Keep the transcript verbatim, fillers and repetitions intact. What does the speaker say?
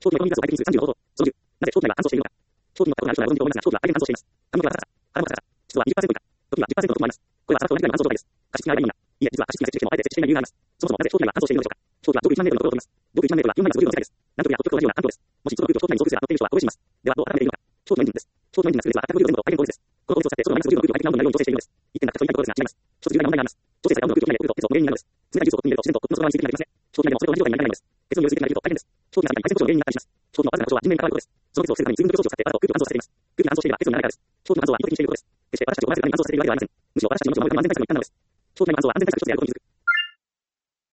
長期内コロニガスを排出数さんじゅうの方法。そのじゅう。なぜ長期内は乾燥しているのか。長期には過去がある人がご存知と思いますが、長期は大変乾燥しています。寒くは高さ、腹も高さ。湿度はにじゅっパーセント以下。時はじゅっパーセントの時もあります。これは砂漠と同じくらいの乾燥状態です。加湿器があればいいのか。いいえ、実は加湿器が設置してもあえて設置していない理由があります。そもそもなぜ長期内は乾燥しているのでしょうか。長期は上空いちまんメートルのところを飛びます。上空いちまんメートルは気温マイナスごじゅうどの世界です。南極や北極と同じような環境です。もしその空気を長期内に上空すれば乗っている人は凍え死にます。ではどう温めているのか。長期のエンジンです。長期のエンジンの出力ははっぴゃくごじゅうどの大変高熱です。この高熱を使って外のマイナスごじゅうどの空気を快適な温度になるように調整しているのです。一点だけちょいないところですが違います。一つ重要な問題があります。調整された温度の空気を含めておくと鉄の原因になるのです。冷たいジュースをコップに入れると自然とコップの外側に水滴ができますね。長期内でもそれと同じ状態になりたいのです。鉄を入れる水滴がいると大変です。長期内に配線故障の原因になったりします。長期のわずかな故障は人命に関わることです。その鉄を防ぐために水分除去装置を使って肌と空気を乾燥させています。空気が乾燥していれば鉄にならないからです。長期の乾燥は意図的にしていることです。決して私たちを困らせるために乾燥させているわけではありません。むしろ私たちの命を守るための安全対策の一環なのです。長期内の乾燥は安全対策としてやることに気づく。